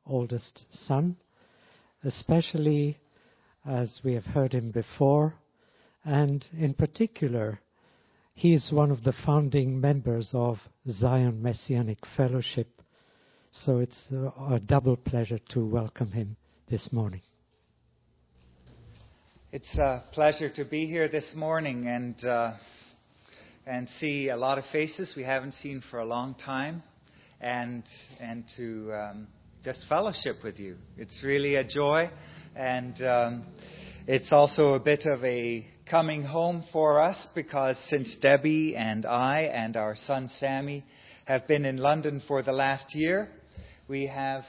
oldest son, especially as we have heard him before, and in particular, he is one of the founding members of Zion Messianic Fellowship, so it's a double pleasure to welcome him this morning. It's a pleasure to be here this morning and see a lot of faces we haven't seen for a long time, and to just fellowship with you. It's really a joy, and it's also a bit of a coming home for us, because since Debbie and I and our son Sammy have been in London for the last year, we have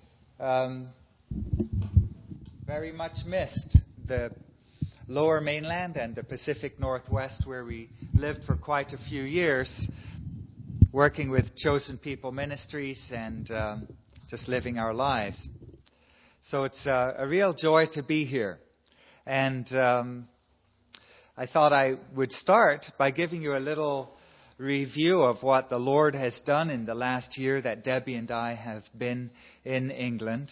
very much missed the Lower Mainland and the Pacific Northwest, where we lived for quite a few years, working with Chosen People Ministries and just living our lives. So it's a real joy to be here. And I thought I would start by giving you a little review of what the Lord has done in the last year that Debbie and I have been in England.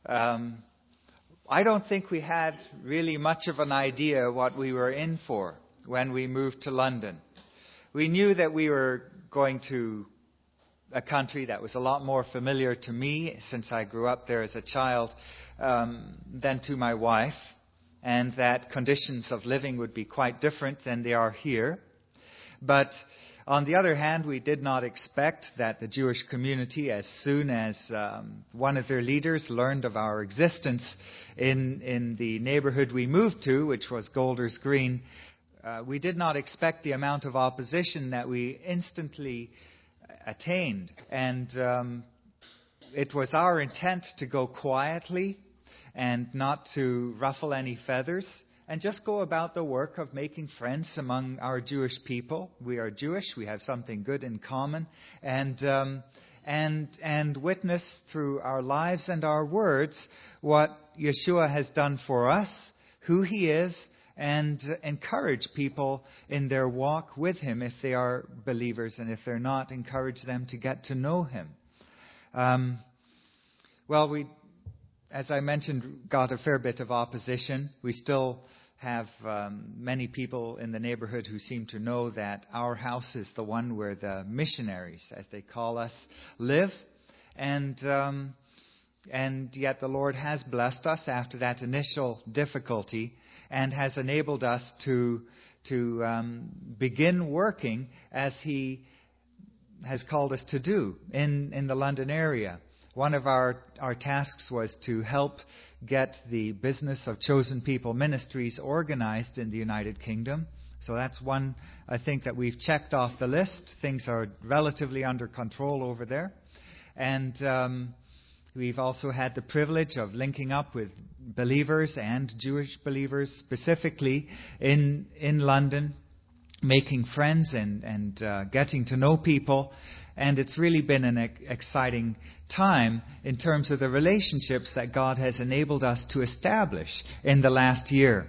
I don't think we had really much of an idea what we were in for when we moved to London. We knew that we were going to a country that was a lot more familiar to me, since I grew up there as a child, than to my wife, and that conditions of living would be quite different than they are here. But on the other hand, we did not expect that the Jewish community, as soon as one of their leaders learned of our existence in the neighborhood we moved to, which was Golders Green, we did not expect the amount of opposition that we instantly attained. And it was our intent to go quietly and not to ruffle any feathers, and just go about the work of making friends among our Jewish people. We are Jewish, we have something good in common, and witness through our lives and our words what Yeshua has done for us, who He is, and encourage people in their walk with Him if they are believers, and if they're not, encourage them to get to know Him. We, as I mentioned, got a fair bit of opposition. We still have many people in the neighborhood who seem to know that our house is the one where the missionaries, as they call us, live. And yet the Lord has blessed us after that initial difficulty, and has enabled us to begin working as He has called us to do in the London area. One of our tasks was to help get the business of Chosen People Ministries organized in the United Kingdom. So that's one, I think, that we've checked off the list. Things are relatively under control over there. And we've also had the privilege of linking up with believers and Jewish believers, specifically in London, making friends and getting to know people. And it's really been an exciting time in terms of the relationships that God has enabled us to establish in the last year.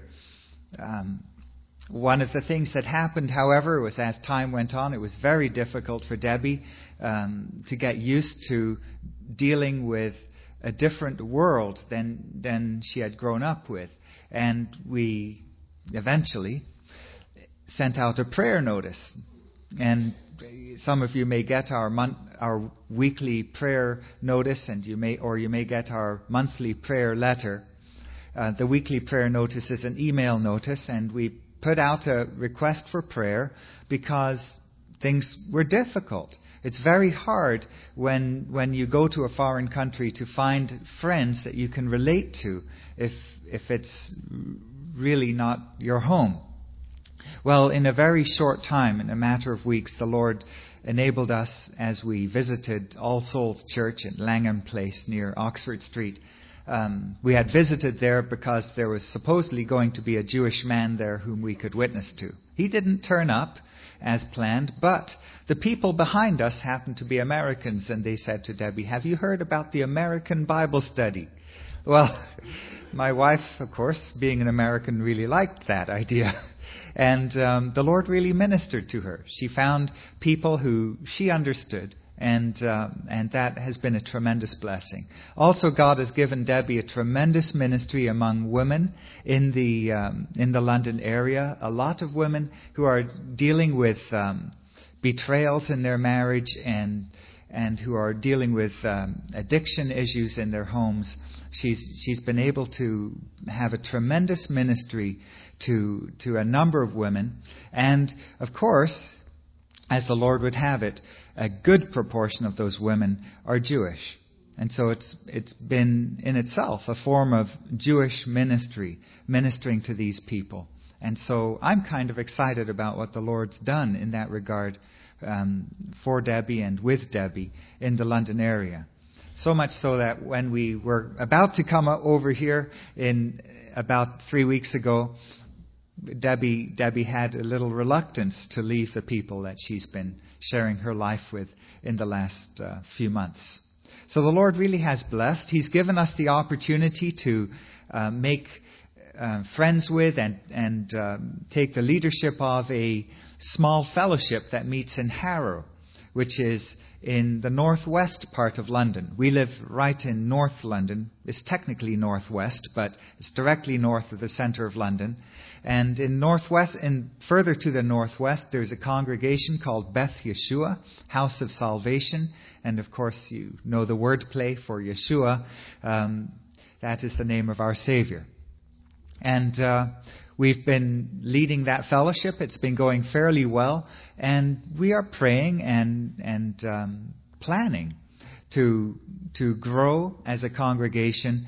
One of the things that happened, however, was as time went on, it was very difficult for Debbie to get used to dealing with a different world than she had grown up with. And we eventually sent out a prayer notice. And some of you may get our weekly prayer notice, and you may get our monthly prayer letter. The weekly prayer notice is an email notice, and we put out a request for prayer because things were difficult. It's very hard when you go to a foreign country to find friends that you can relate to if it's really not your home. Well, in a very short time, in a matter of weeks, the Lord enabled us, as we visited All Souls Church in Langham Place near Oxford Street. We had visited there because there was supposedly going to be a Jewish man there whom we could witness to. He didn't turn up as planned, but the people behind us happened to be Americans, and they said to Debbie, "Have you heard about the American Bible study?" Well, my wife, of course, being an American, really liked that idea. And the Lord really ministered to her. She found people who she understood And that has been a tremendous blessing. Also, God has given Debbie a tremendous ministry among women in the London area. A lot of women who are dealing with betrayals in their marriage and who are dealing with addiction issues in their homes. She's been able to have a tremendous ministry to a number of women. And, of course, as the Lord would have it, a good proportion of those women are Jewish. And so it's been in itself a form of Jewish ministry, ministering to these people. And so I'm kind of excited about what the Lord's done in that regard for Debbie and with Debbie in the London area. So much so that when we were about to come over here in about 3 weeks ago, Debbie had a little reluctance to leave the people that she's been sharing her life with in the last few months. So the Lord really has blessed. He's given us the opportunity to make friends with and take the leadership of a small fellowship that meets in Harrow, which is in the northwest part of London. We live right in North London. It's technically northwest, but it's directly north of the center of London. And in northwest, and further to the northwest, there's a congregation called Beth Yeshua, House of Salvation. And of course, you know the wordplay for Yeshua. That is the name of our Savior. And we've been leading that fellowship. It's been going fairly well. And we are praying and planning to grow as a congregation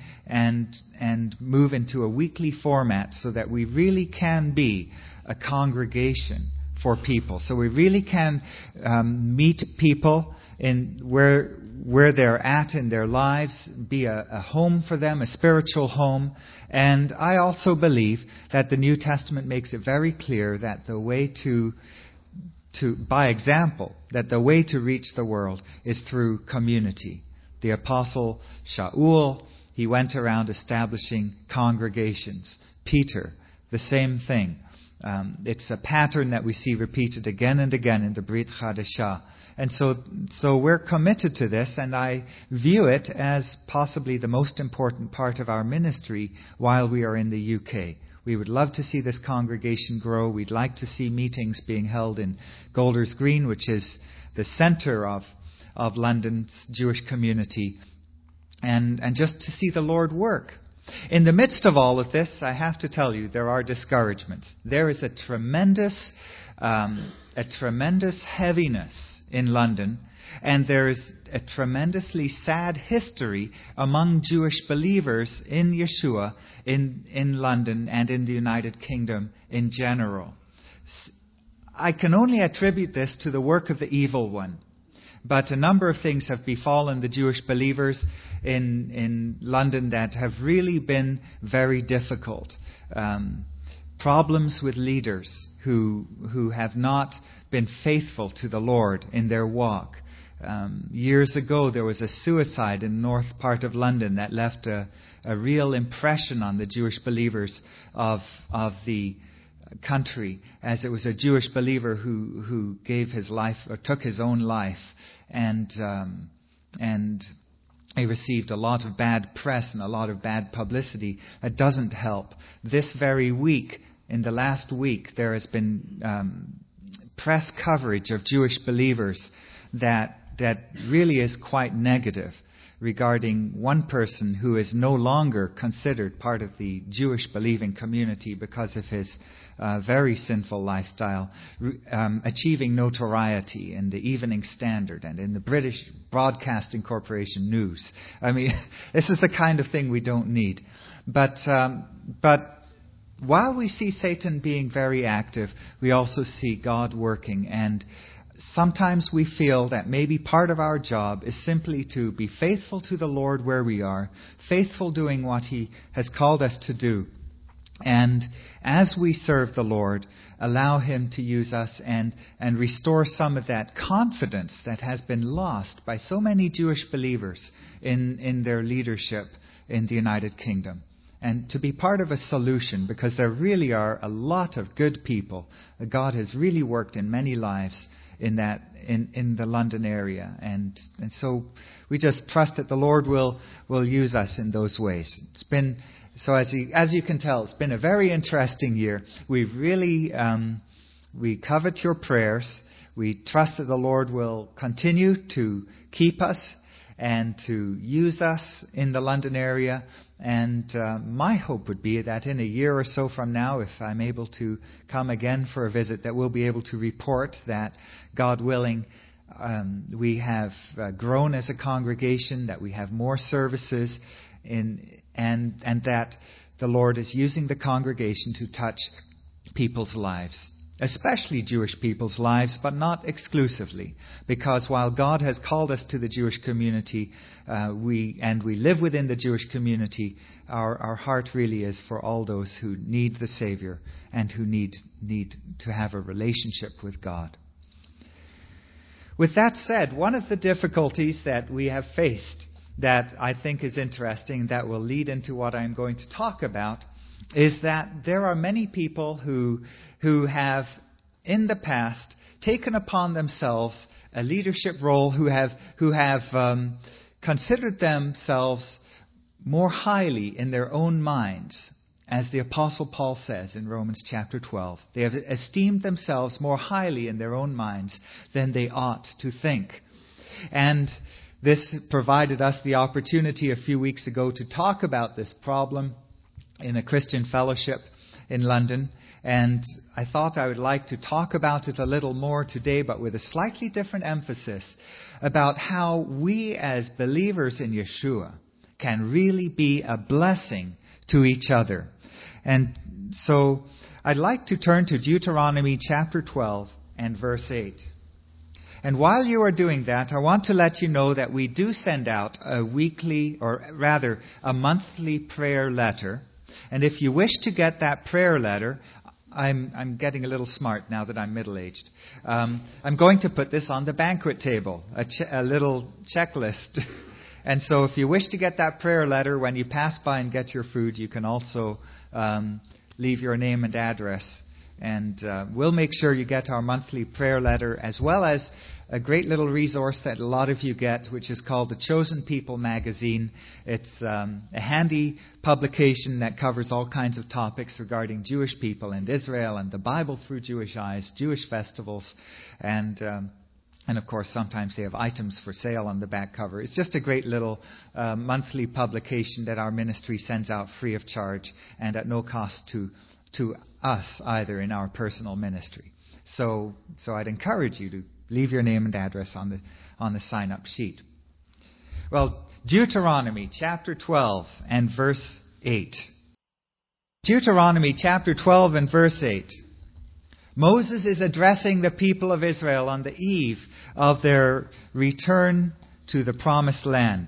and move into a weekly format so that we really can be a congregation for people. So we really can meet people in where they're at in their lives, be a home for them, a spiritual home. And I also believe that the New Testament makes it very clear that the way by example, that the way to reach the world is through community. The Apostle Shaul, he went around establishing congregations. Peter, the same thing. It's a pattern that we see repeated again and again in the Brit Chadashah. And so we're committed to this, and I view it as possibly the most important part of our ministry while we are in the UK. We would love to see this congregation grow. We'd like to see meetings being held in Golders Green, which is the center of London's Jewish community, and just to see the Lord work. In the midst of all of this, I have to tell you, there are discouragements. There is a tremendous heaviness in London, and there is a tremendously sad history among Jewish believers in Yeshua in London and in the United Kingdom in general. I can only attribute this to the work of the evil one. But a number of things have befallen the Jewish believers in London that have really been very difficult. Problems with leaders who have not been faithful to the Lord in their walk. Years ago, there was a suicide in the north part of London that left a real impression on the Jewish believers of the country, as it was a Jewish believer who gave his life or took his own life, and he received a lot of bad press and a lot of bad publicity. That doesn't help. This very week, in the last week, there has been press coverage of Jewish believers that really is quite negative regarding one person who is no longer considered part of the Jewish believing community because of his very sinful lifestyle, achieving notoriety in the Evening Standard and in the British Broadcasting Corporation News. I mean, this is the kind of thing we don't need. But while we see Satan being very active, we also see God working. And sometimes we feel that maybe part of our job is simply to be faithful to the Lord where we are, faithful doing what He has called us to do. And as we serve the Lord, allow Him to use us and restore some of that confidence that has been lost by so many Jewish believers in their leadership in the United Kingdom. And to be part of a solution, because there really are a lot of good people. God has really worked in many lives in the London area. And so we just trust that the Lord will use us in those ways. It's been, so as you can tell, it's been a very interesting year. We've really, we covet your prayers. We trust that the Lord will continue to keep us and to use us in the London area. And my hope would be that in a year or so from now, if I'm able to come again for a visit, that we'll be able to report that, God willing, we have grown as a congregation, that we have more services, and that the Lord is using the congregation to touch people's lives. Especially Jewish people's lives, but not exclusively. Because while God has called us to the Jewish community, we live within the Jewish community, our heart really is for all those who need the Savior and who need to have a relationship with God. With that said, one of the difficulties that we have faced that I think is interesting, that will lead into what I'm going to talk about, is that there are many people who have in the past taken upon themselves a leadership role, who have considered themselves more highly in their own minds, as the Apostle Paul says in Romans chapter 12. They have esteemed themselves more highly in their own minds than they ought to think. And this provided us the opportunity a few weeks ago to talk about this problem in a Christian fellowship in London, and I thought I would like to talk about it a little more today, but with a slightly different emphasis, about how we as believers in Yeshua can really be a blessing to each other. And so I'd like to turn to Deuteronomy chapter 12 and verse 8. And while you are doing that, I want to let you know that we do send out a weekly, or rather a monthly prayer letter. And if you wish to get that prayer letter, I'm getting a little smart now that I'm middle-aged. I'm going to put this on the banquet table, a little checklist. And so if you wish to get that prayer letter, when you pass by and get your food, you can also leave your name and address. And we'll make sure you get our monthly prayer letter, as well as a great little resource that a lot of you get, which is called the Chosen People magazine. It's a handy publication that covers all kinds of topics regarding Jewish people and Israel and the Bible through Jewish eyes, Jewish festivals, and of course sometimes they have items for sale on the back cover. It's just a great little monthly publication that our ministry sends out free of charge and at no cost to us either in our personal ministry. So I'd encourage you to leave your name and address on the sign-up sheet. Well, Deuteronomy chapter 12 and verse 8. Deuteronomy chapter 12 and verse 8. Moses is addressing the people of Israel on the eve of their return to the promised land.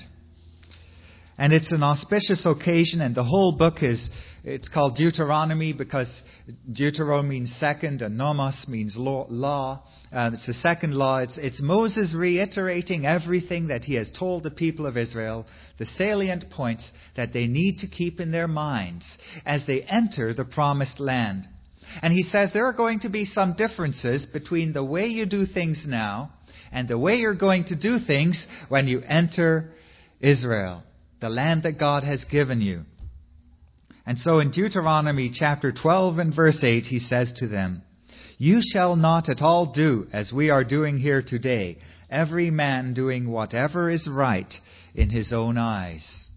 And it's an auspicious occasion, and the whole book it's called Deuteronomy because Deutero means second and nomos means law. It's the second law. It's Moses reiterating everything that he has told the people of Israel, the salient points that they need to keep in their minds as they enter the promised land. And he says there are going to be some differences between the way you do things now and the way you're going to do things when you enter Israel, the land that God has given you. And so in Deuteronomy chapter 12 and verse 8, he says to them, "You shall not at all do as we are doing here today, every man doing whatever is right in his own eyes."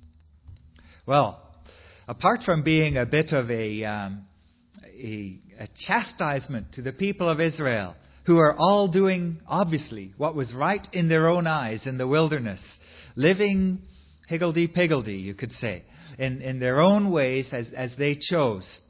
Well, apart from being a bit of a chastisement to the people of Israel, who are all doing, obviously, what was right in their own eyes in the wilderness, living higgledy-piggledy, you could say, in their own ways as they chose.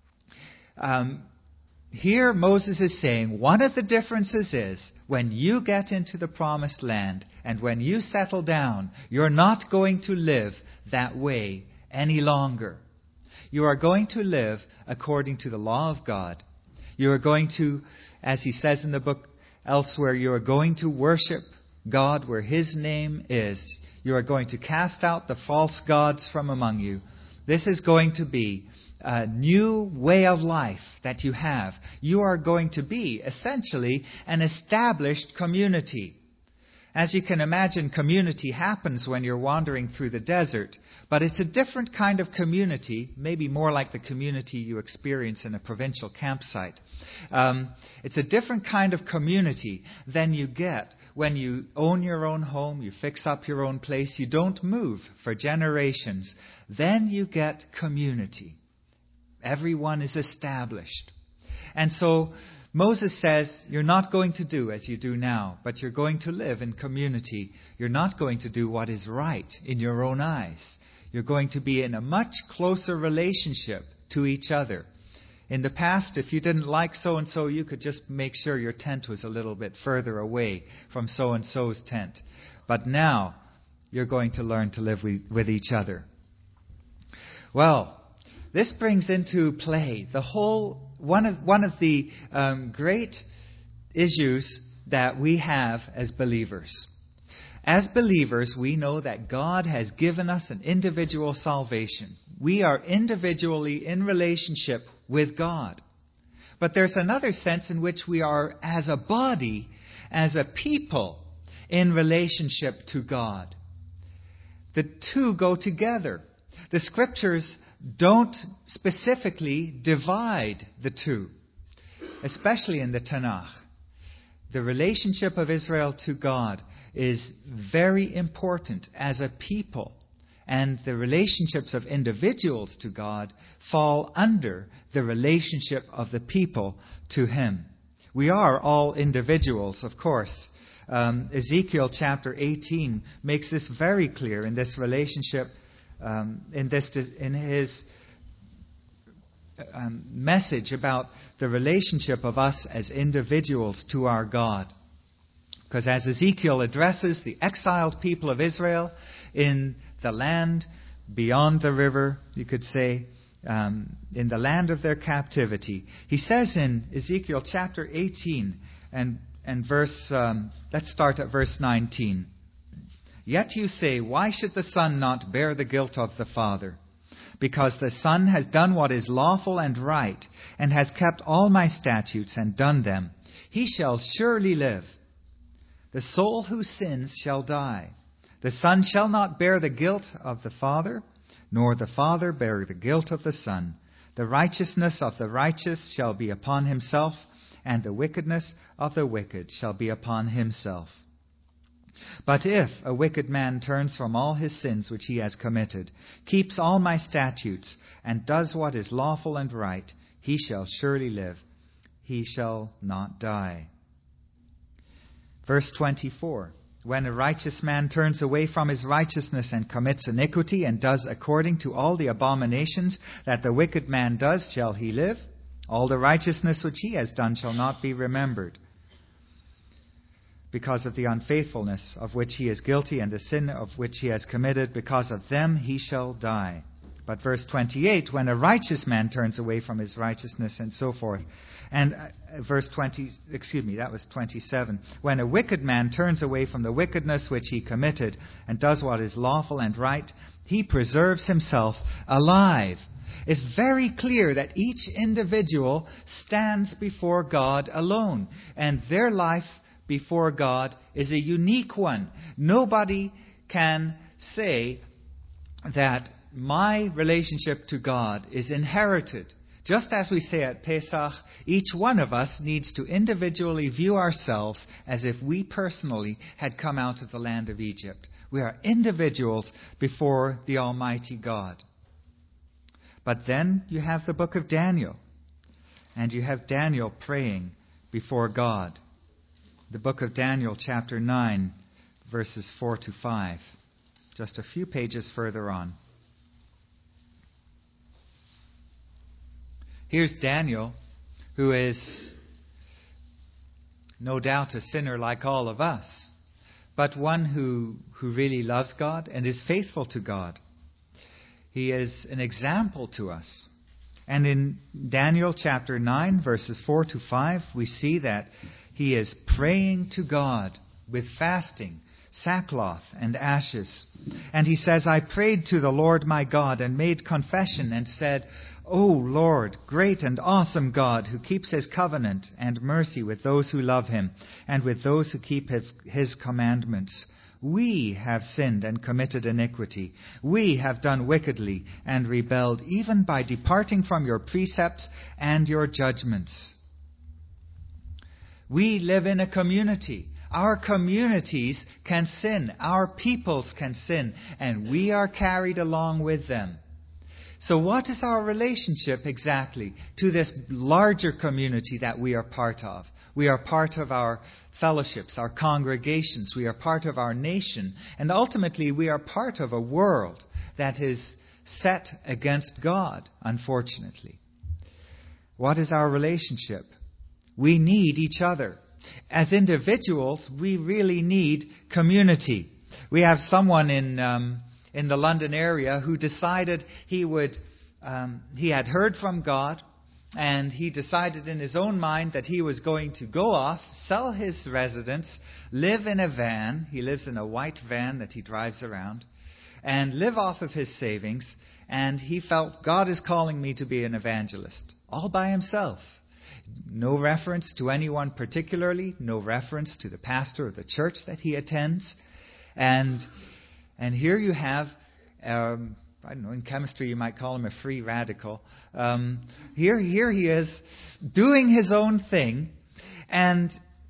Here Moses is saying one of the differences is when you get into the promised land and when you settle down, you're not going to live that way any longer. You are going to live according to the law of God. You are going to, as he says in the book elsewhere, you are going to worship God where his name is. You are going to cast out the false gods from among you. This is going to be a new way of life that you have. You are going to be essentially an established community. As you can imagine, community happens when you're wandering through the desert. But it's a different kind of community, maybe more like the community you experience in a provincial campsite. It's a different kind of community than you get when you own your own home, you fix up your own place, you don't move for generations. Then you get community. Everyone is established. And so Moses says, you're not going to do as you do now, but you're going to live in community. You're not going to do what is right in your own eyes. You're going to be in a much closer relationship to each other. In the past, if you didn't like so-and-so, you could just make sure your tent was a little bit further away from so-and-so's tent. But now, you're going to learn to live with each other. Well, this brings into play the whole one of the great issues that we have as believers. As believers, we know that God has given us an individual salvation. We are individually in relationship with God. But there's another sense in which we are, as a body, as a people, in relationship to God. The two go together. The Scriptures don't specifically divide the two, especially in the Tanakh. The relationship of Israel to God is very important as a people, and the relationships of individuals to God fall under the relationship of the people to Him. We are all individuals, of course. Ezekiel chapter 18 makes this very clear in this relationship, in his message about the relationship of us as individuals to our God. Because as Ezekiel addresses the exiled people of Israel in the land beyond the river, you could say, in the land of their captivity, he says in Ezekiel chapter 18 and verse, let's start at verse 19. Yet you say, why should the Son not bear the guilt of the Father? Because the Son has done what is lawful and right, and has kept all my statutes and done them. He shall surely live. The soul who sins shall die. The Son shall not bear the guilt of the Father, nor the Father bear the guilt of the Son. The righteousness of the righteous shall be upon himself, and the wickedness of the wicked shall be upon himself. But if a wicked man turns from all his sins which he has committed, keeps all my statutes, and does what is lawful and right, he shall surely live. He shall not die. Verse 24. When a righteous man turns away from his righteousness and commits iniquity, and does according to all the abominations that the wicked man does, shall he live? All the righteousness which he has done shall not be remembered, because of the unfaithfulness of which he is guilty, and the sin of which he has committed, because of them he shall die. But verse 28, when a righteous man turns away from his righteousness, and so forth. And verse 27. When a wicked man turns away from the wickedness which he committed, and does what is lawful and right, he preserves himself alive. It's very clear that each individual stands before God alone, and their life before God is a unique one. Nobody can say that my relationship to God is inherited. Just as we say at Pesach, each one of us needs to individually view ourselves as if we personally had come out of the land of Egypt. We are individuals before the Almighty God. But then you have the book of Daniel, and you have Daniel praying before God. The book of Daniel, chapter 9, verses 4 to 5. Just a few pages further on. Here's Daniel, who is no doubt a sinner like all of us, but one who really loves God and is faithful to God. He is an example to us. And in Daniel chapter 9, verses 4 to 5, we see that he is praying to God with fasting, sackcloth and ashes. And he says, I prayed to the Lord my God and made confession and said, O Lord, great and awesome God, who keeps his covenant and mercy with those who love him and with those who keep his commandments. We have sinned and committed iniquity. We have done wickedly and rebelled, even by departing from your precepts and your judgments. We live in a community. Our communities can sin. Our peoples can sin. And we are carried along with them. So what is our relationship exactly to this larger community that we are part of? We are part of our fellowships, our congregations. We are part of our nation. And ultimately, we are part of a world that is set against God, unfortunately. What is our relationship? We need each other. As individuals, we really need community. We have someone in the London area who decided he had heard from God, and he decided in his own mind that he was going to go off, sell his residence, live in a van. He lives in a white van that he drives around, and live off of his savings. And he felt, God is calling me to be an evangelist, all by himself. No reference to anyone particularly, no reference to the pastor of the church that he attends. And here you have, I don't know, in chemistry you might call him a free radical. Here he is doing his own thing, and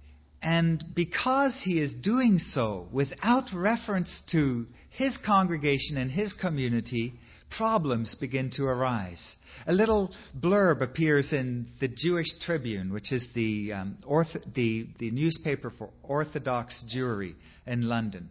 because he is doing so without reference to his congregation and his community, problems begin to arise. A little blurb appears in the Jewish Tribune, which is the newspaper for Orthodox Jewry in London.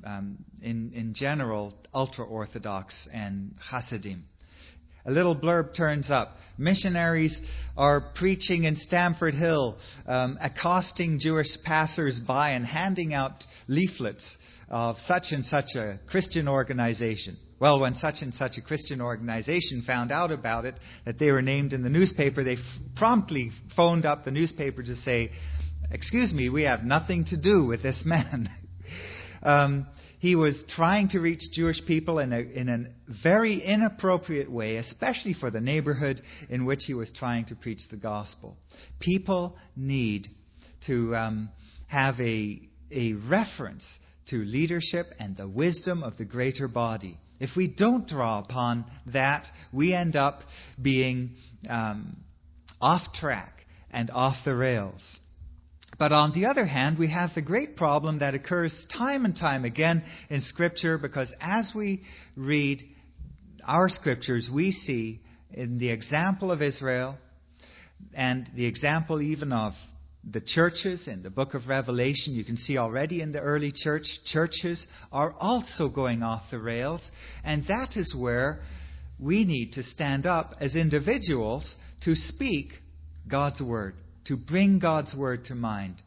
In general, ultra-Orthodox and Hasidim. A little blurb turns up. Missionaries are preaching in Stamford Hill, accosting Jewish passers-by and handing out leaflets of such and such a Christian organization. Well, when such and such a Christian organization found out about it, that they were named in the newspaper, they promptly phoned up the newspaper to say, excuse me, we have nothing to do with this man. He was trying to reach Jewish people in a very inappropriate way, especially for the neighborhood in which he was trying to preach the gospel. People need to have a reference to leadership and the wisdom of the greater body. If we don't draw upon that, we end up being off track and off the rails. But on the other hand, we have the great problem that occurs time and time again in Scripture, because as we read our Scriptures, we see in the example of Israel and the example even of the churches in the book of Revelation, you can see already in the early church, churches are also going off the rails. And that is where we need to stand up as individuals to speak God's Word, to bring God's Word to mind,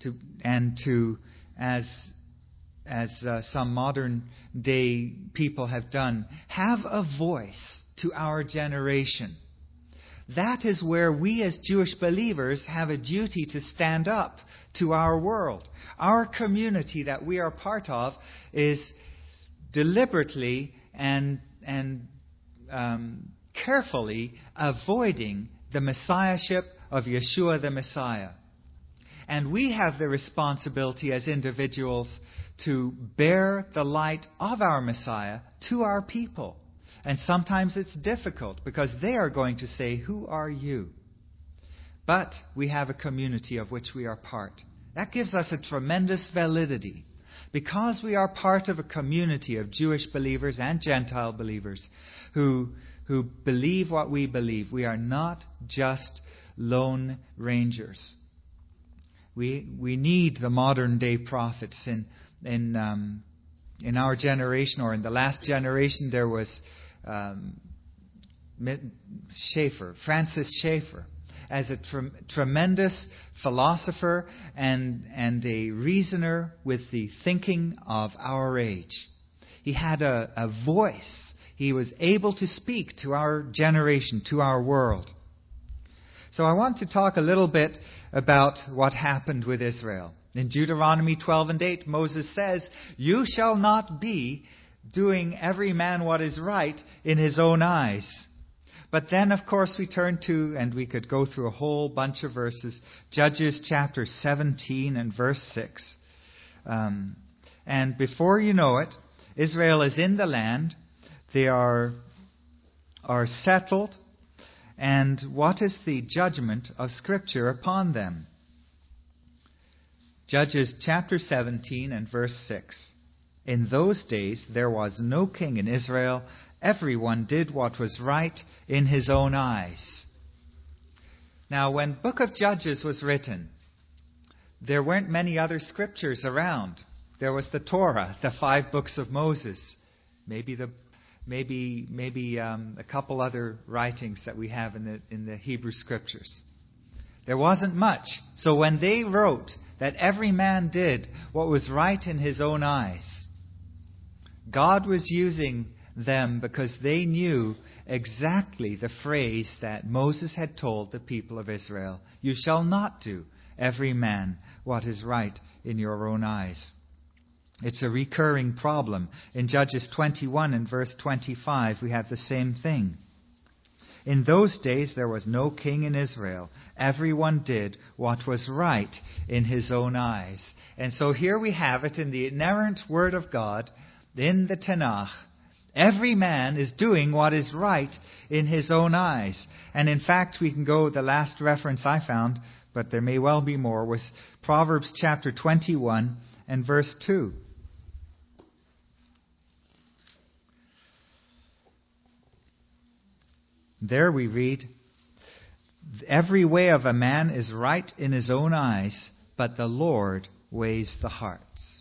as some modern day people have done, have a voice to our generation. That is where we as Jewish believers have a duty to stand up to our world. Our community that we are part of is deliberately and carefully avoiding the messiahship of Yeshua the Messiah. And we have the responsibility as individuals to bear the light of our Messiah to our people. And sometimes it's difficult because they are going to say, "Who are you?" But we have a community of which we are part. That gives us a tremendous validity. Because we are part of a community of Jewish believers and Gentile believers who believe what we believe, we are not just lone rangers. We need the modern day prophets. In our generation, or in the last generation, there was Francis Schaeffer, as a tremendous philosopher and a reasoner with the thinking of our age. He had a voice. He was able to speak to our generation, to our world. So I want to talk a little bit about what happened with Israel. In Deuteronomy 12:8, Moses says, "You shall not be doing every man what is right in his own eyes." But then, of course, we turn to, and we could go through a whole bunch of verses, Judges chapter 17 and verse 6. And before you know it, Israel is in the land. They are settled. And what is the judgment of Scripture upon them? Judges chapter 17 and verse 6. In those days there was no king in Israel. Everyone did what was right in his own eyes. Now, when Book of Judges was written, there weren't many other scriptures around. There was the Torah, the 5 books of Moses, maybe a couple other writings that we have in the Hebrew Scriptures. There wasn't much. So when they wrote that every man did what was right in his own eyes, God was using them because they knew exactly the phrase that Moses had told the people of Israel: "You shall not do every man what is right in your own eyes." It's a recurring problem. In Judges 21 and verse 25, we have the same thing. In those days there was no king in Israel. Everyone did what was right in his own eyes. And so here we have it in the inerrant Word of God, in the Tanakh. Every man is doing what is right in his own eyes. And in fact, we can go, the last reference I found, but there may well be more, was Proverbs chapter 21 and verse 2. There we read, "Every way of a man is right in his own eyes, but the Lord weighs the hearts."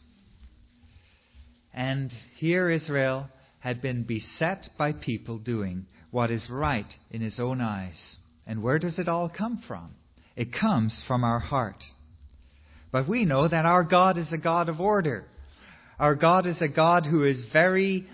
And here Israel had been beset by people doing what is right in his own eyes. And where does it all come from? It comes from our heart. But we know that our God is a God of order. Our God is a God who is very,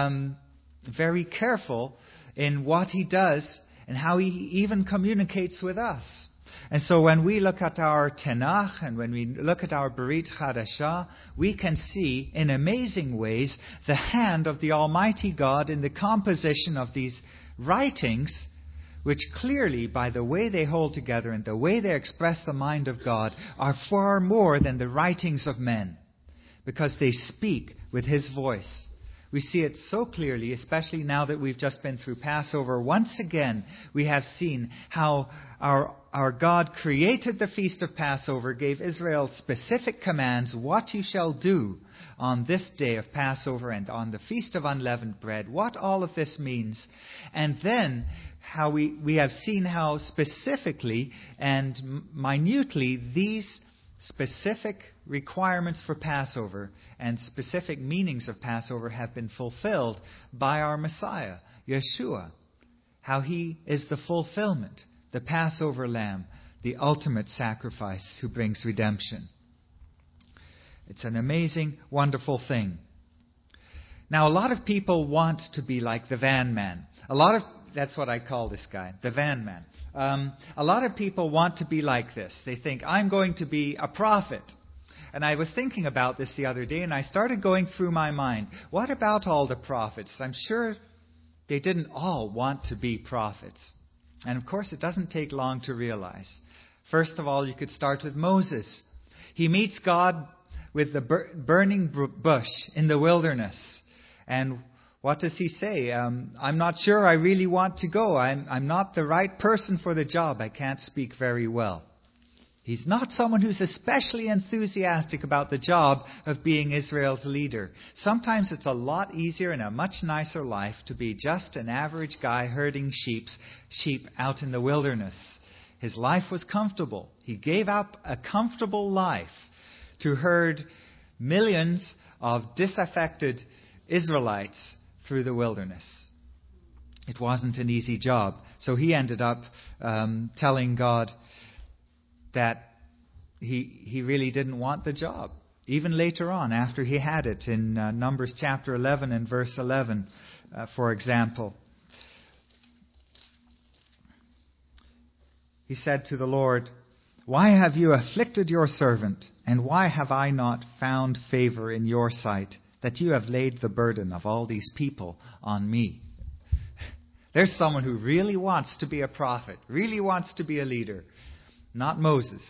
very careful in what He does and how He even communicates with us. And so when we look at our Tanakh and when we look at our Berit Chadashah, we can see in amazing ways the hand of the Almighty God in the composition of these writings, which clearly, by the way they hold together and the way they express the mind of God, are far more than the writings of men, because they speak with His voice. We see it so clearly, especially now that we've just been through Passover. Once again, we have seen how our God created the feast of Passover, gave Israel specific commands, what you shall do on this day of Passover and on the Feast of Unleavened Bread, what all of this means. And then how we have seen how specifically and minutely these specific requirements for Passover and specific meanings of Passover have been fulfilled by our Messiah, Yeshua. How He is the fulfillment, the Passover lamb, the ultimate sacrifice who brings redemption. It's an amazing, wonderful thing. Now, a lot of people want to be like the van man. That's what I call this guy, the van man. A lot of people want to be like this. They think, I'm going to be a prophet. And I was thinking about this the other day, and I started going through my mind, what about all the prophets? I'm sure they didn't all want to be prophets. And of course, it doesn't take long to realize. First of all, you could start with Moses. He meets God with the burning bush in the wilderness. And what does he say? I'm not sure I really want to go. I'm not the right person for the job. I can't speak very well. He's not someone who's especially enthusiastic about the job of being Israel's leader. Sometimes it's a lot easier and a much nicer life to be just an average guy herding sheep out in the wilderness. His life was comfortable. He gave up a comfortable life to herd millions of disaffected Israelites through the wilderness. It wasn't an easy job. So he ended up telling God that he really didn't want the job. Even later on, after he had it, in Numbers chapter 11 and verse 11, for example. He said to the Lord, Why have you afflicted your servant? And why have I not found favor in your sight, that you have laid the burden of all these people on me? There's someone who really wants to be a prophet, really wants to be a leader. Not Moses.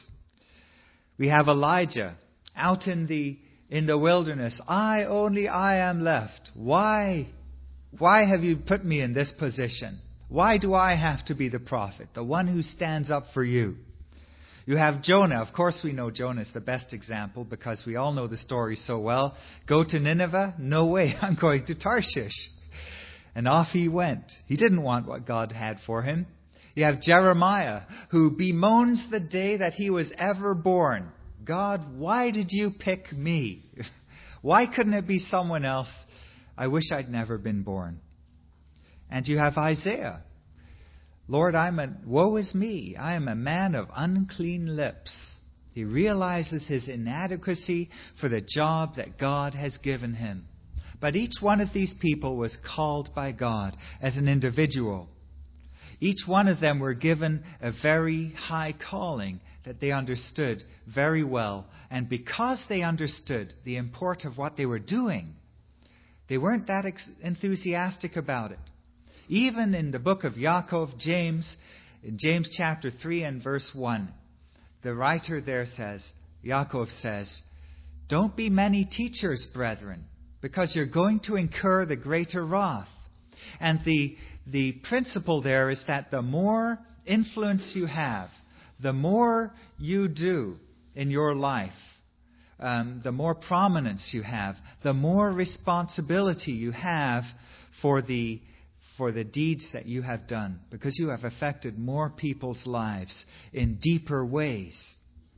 We have Elijah out in the wilderness. I am left. Why have you put me in this position? Why do I have to be the prophet, the one who stands up for you? You have Jonah. Of course we know Jonah is the best example because we all know the story so well. Go to Nineveh? No way, I'm going to Tarshish. And off he went. He didn't want what God had for him. You have Jeremiah, who bemoans the day that he was ever born. God, why did you pick me? Why couldn't it be someone else? I wish I'd never been born. And you have Isaiah. Lord, woe is me. I am a man of unclean lips. He realizes his inadequacy for the job that God has given him. But each one of these people was called by God as an individual. Each one of them were given a very high calling that they understood very well. And because they understood the import of what they were doing, they weren't that enthusiastic about it. Even in the book of Yaakov, James, in James chapter 3 and verse 1, the writer there says, Yaakov says, don't be many teachers, brethren, because you're going to incur the greater wrath. And the principle there is that the more influence you have, the more you do in your life, the more prominence you have, the more responsibility you have for the deeds that you have done, because you have affected more people's lives in deeper ways.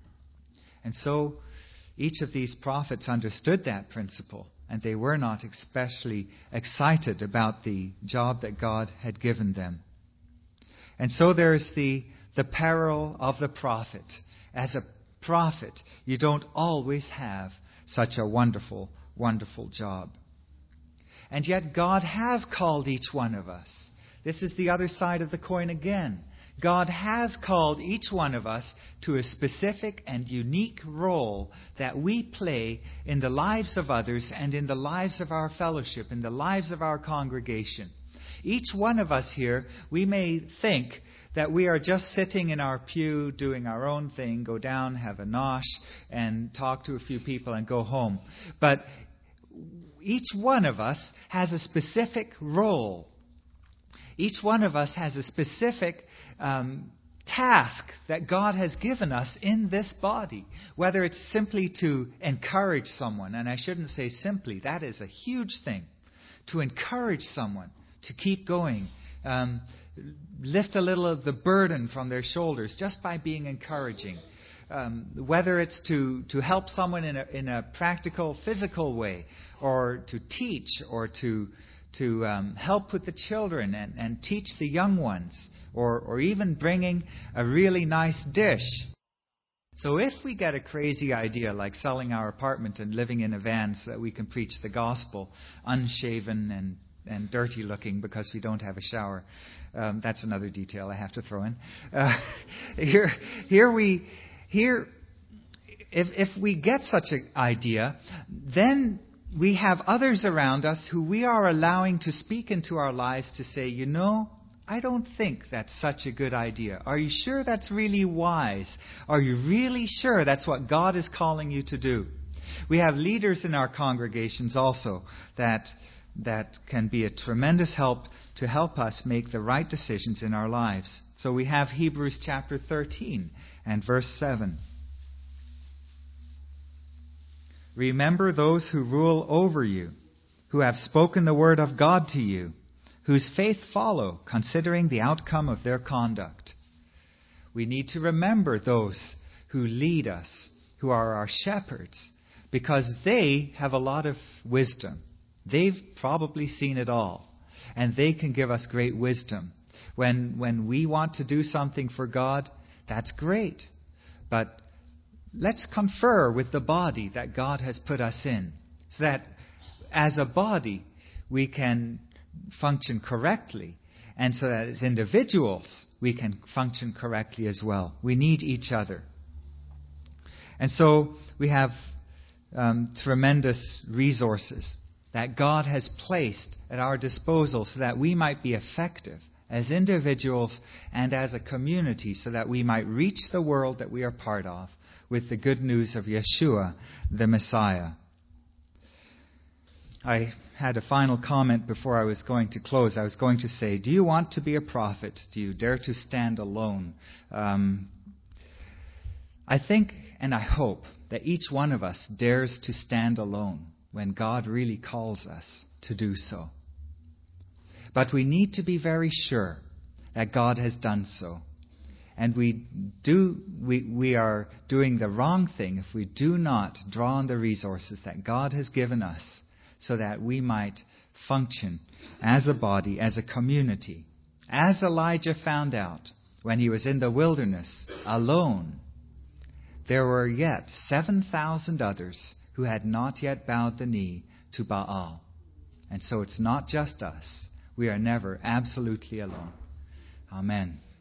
And so each of these prophets understood that principle, and they were not especially excited about the job that God had given them. And so there's the peril of the prophet. As a prophet, you don't always have such a wonderful, wonderful job. And yet God has called each one of us. This is the other side of the coin again. God has called each one of us to a specific and unique role that we play in the lives of others and in the lives of our fellowship, in the lives of our congregation. Each one of us here, we may think that we are just sitting in our pew doing our own thing, go down, have a nosh, and talk to a few people and go home. But each one of us has a specific role. Each one of us has a specific task that God has given us in this body. Whether it's simply to encourage someone, and I shouldn't say simply, that is a huge thing. To encourage someone to keep going. Lift a little of the burden from their shoulders just by being encouraging. Whether it's to help someone in a practical, physical way, or to teach, or to help with the children and teach the young ones, or even bringing a really nice dish. So if we get a crazy idea like selling our apartment and living in a van so that we can preach the gospel, unshaven and dirty looking because we don't have a shower, that's another detail I have to throw in. If we get such an idea, then we have others around us who we are allowing to speak into our lives to say, you know, I don't think that's such a good idea. Are you sure that's really wise? Are you really sure that's what God is calling you to do? We have leaders in our congregations also that can be a tremendous help to help us make the right decisions in our lives. So we have Hebrews chapter 13 and verse 7. Remember those who rule over you, who have spoken the word of God to you, whose faith follow, considering the outcome of their conduct. We need to remember those who lead us, who are our shepherds, because they have a lot of wisdom. They've probably seen it all, and they can give us great wisdom. When we want to do something for God, that's great. But let's confer with the body that God has put us in, so that as a body we can function correctly, and so that as individuals we can function correctly as well. We need each other. And so we have tremendous resources that God has placed at our disposal so that we might be effective as individuals and as a community, so that we might reach the world that we are part of with the good news of Yeshua, the Messiah. I had a final comment before I was going to close. I was going to say, do you want to be a prophet? Do you dare to stand alone? I think and I hope that each one of us dares to stand alone when God really calls us to do so. But we need to be very sure that God has done so. And we are doing the wrong thing if we do not draw on the resources that God has given us so that we might function as a body, as a community. As Elijah found out when he was in the wilderness alone, there were yet 7,000 others who had not yet bowed the knee to Baal. And so it's not just us. We are never absolutely alone. Amen.